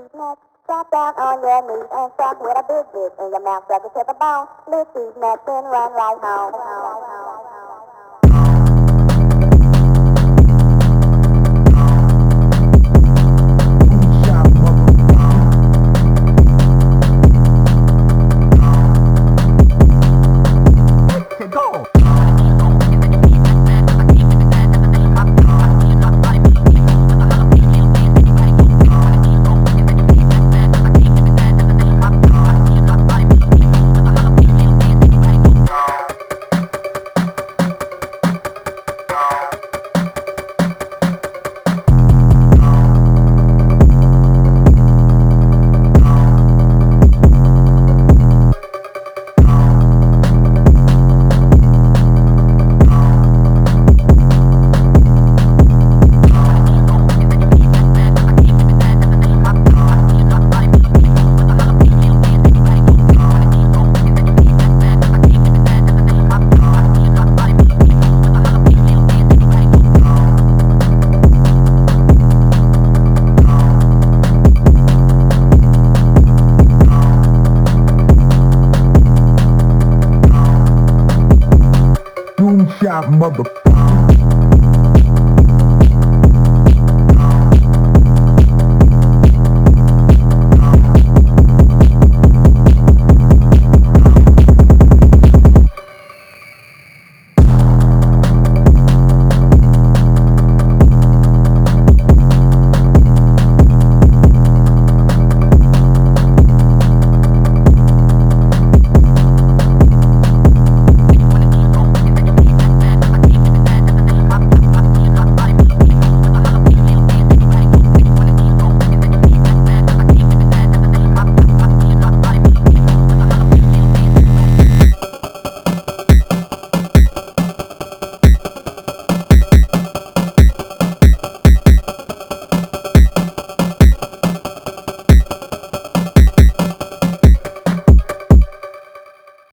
neck. Drop down on your knees and suck with a big dick in your mouth, suck it to the bone. Lift these nuts and run right home. Shot mother.